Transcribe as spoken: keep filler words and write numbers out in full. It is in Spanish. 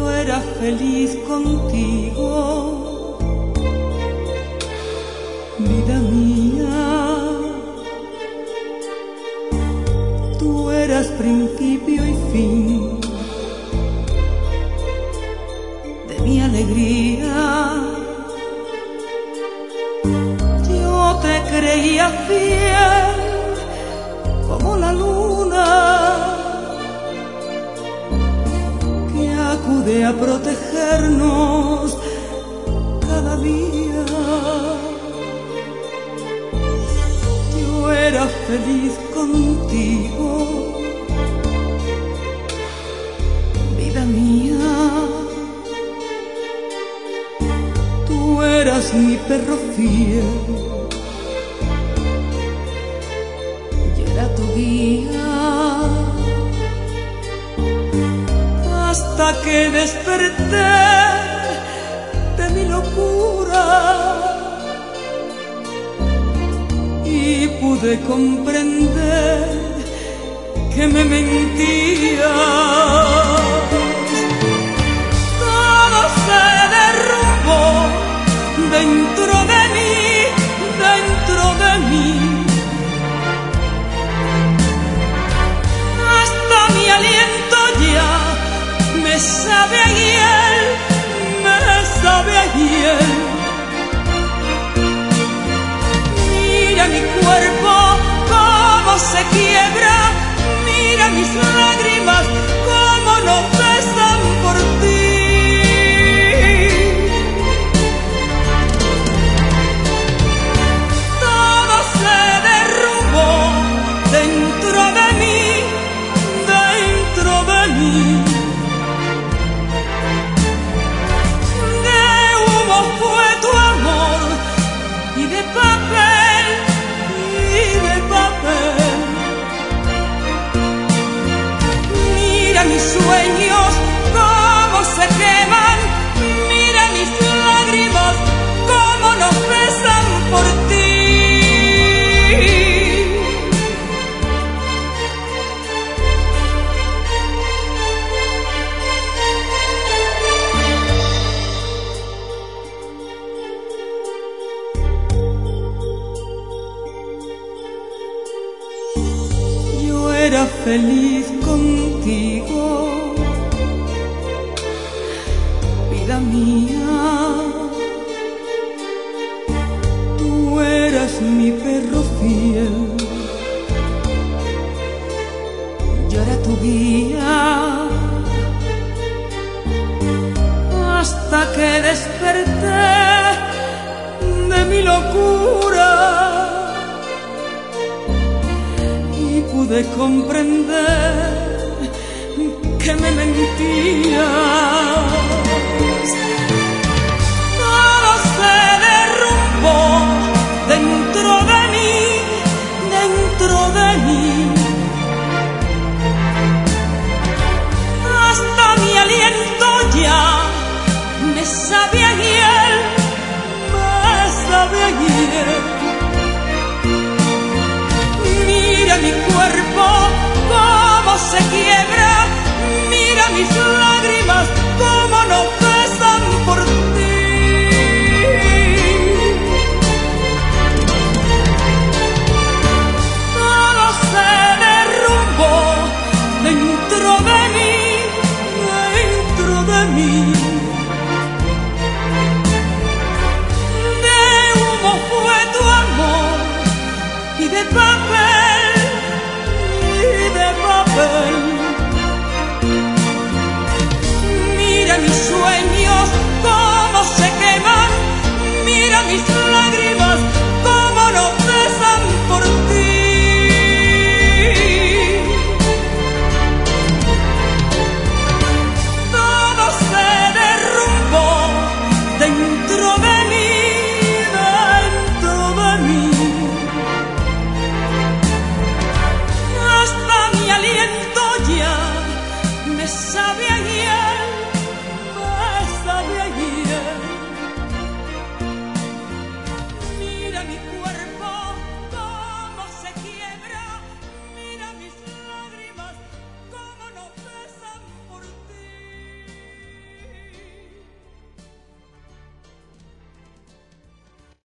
era feliz contigo, vida mía. Tú eras principio y fin de mi alegría. Yo te creía fiel como la luna que acude a protegernos cada día. Yo era feliz contigo, vida mía. Tú eras mi perro fiel, yo era tu guía. Hasta que desperté de mi locura y pude comprender que me mentías. Todo se derrumbó dentro de mí, dentro de mí. Hasta mi aliento ya me sabe a hiel, me sabe a hiel. Mira mi cuerpo cómo se quiebra, mira mis lágrimas cómo no pesan por ti. Todo se derrumbó dentro de mí, dentro de mí. De humo fue tu amor y de papel, y de papel. Mira mis sueños cómo se queman, mira mis lágrimas cómo no pesan por ti. Yo era feliz contigo, vida mía. Tú eras mi perro fiel, yo era tu guía. Hasta que desperté de mi locura y pude comprender que me mentías. Todo se derrumbó dentro de mí, dentro de mí. Hasta mi aliento ya me sabe a hiel, me sabe a hiel. Mira mi cuerpo cómo se quiebra, mira mis lágrimas cómo no pesan por ti. Todo se derrumbó dentro de mí, dentro de mí. De humo fue tu amor y de papel, y de papel. Mira mis sueños cómo se queman, mira mis lágrimas cómo no pesan por ti. Todo se derrumbó dentro de mí, dentro de mí. Hasta mi aliento ya me sabe a